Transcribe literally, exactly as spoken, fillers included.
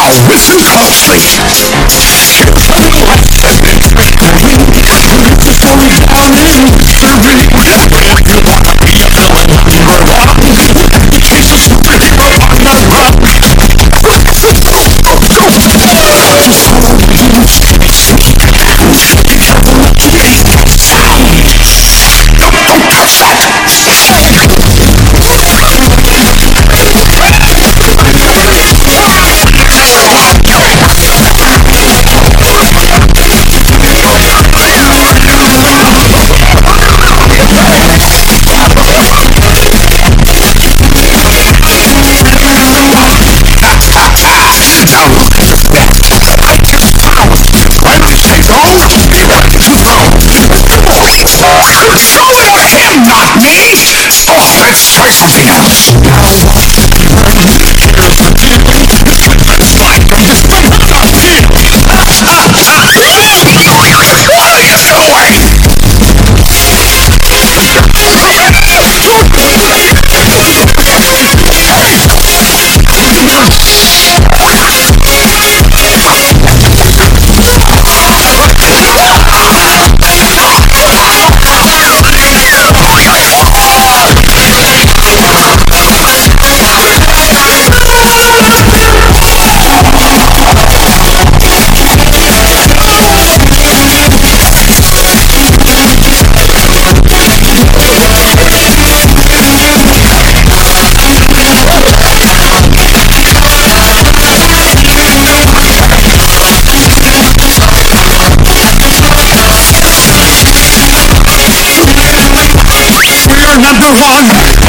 Listen closely. The story down in mystery. You wanna be a villain, you're wrong. Chase a superhero on the run. The story is sweet. Don't touch that! Now look at this net. I just found it. Why do you say no? Show him, not me! Oh, let's try something else. What are you doing? Number one.